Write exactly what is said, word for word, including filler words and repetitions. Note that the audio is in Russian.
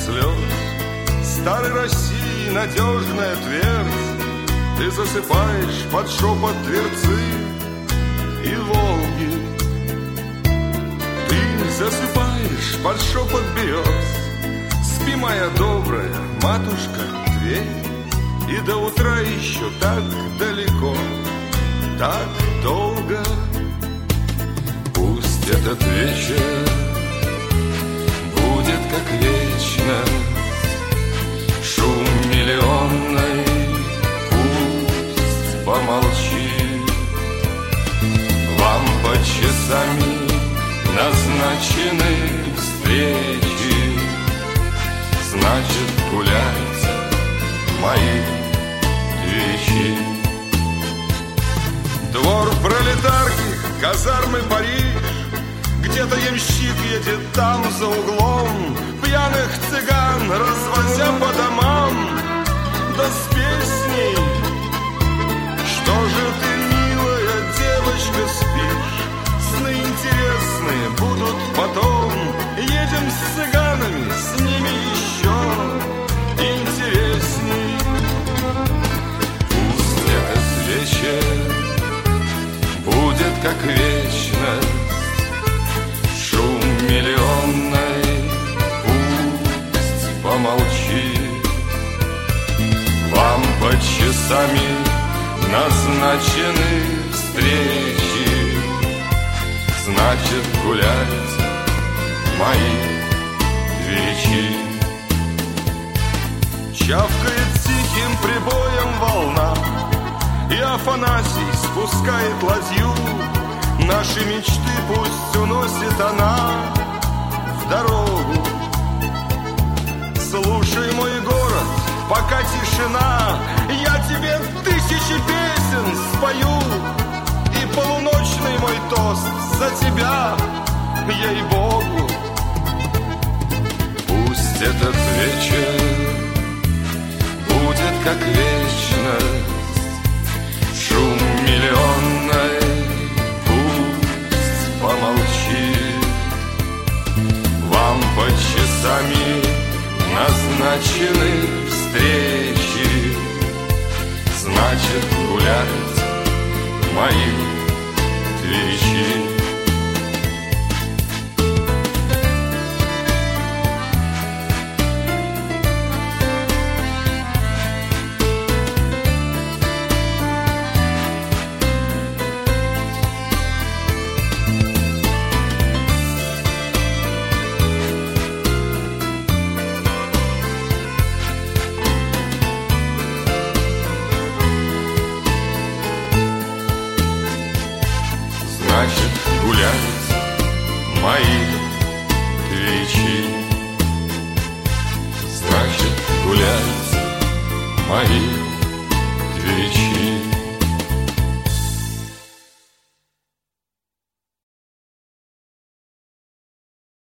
слез. Старой России надежная твердь, ты засыпаешь под шепот Тверцы и Волги. Ты засыпаешь под шепот берез. Спи, моя добрая матушка Тверь, и до утра еще так далеко, так долго. Пусть этот вечер будет как вечность, шум миллионный пусть помолчит. Вам по часами назначены встречи, значит, гуляйте, мои вещи. Двор пролетарки, казармы Париж, где-то ямщик едет там за углом, пьяных цыган развозя по домам, да с песней: что же ты, милая девочка, спишь? Сны интересные будут потом. Едем с цыганами, с ними еще интересней. Пусть этот вечер будет как вечность, шум миллионный пусть помолчит. Вам по часами назначены встречи, значит, гулять, мои двечи. Чавкает тихим прибоем волна, и Афанасий спускает ладью. Наши мечты пусть уносит она в дорогу. Слушай, мой город, пока тишина, я тебе тысячи песен спою. И полуночный мой тост за тебя, ей-богу. Пусть этот вечер будет как вечность, шум миллионный пусть помолчит. Вам по часами назначены встречи, значит, гулять, мои двечи. Значит, гулять, мои двечи. Значит, гулять, мои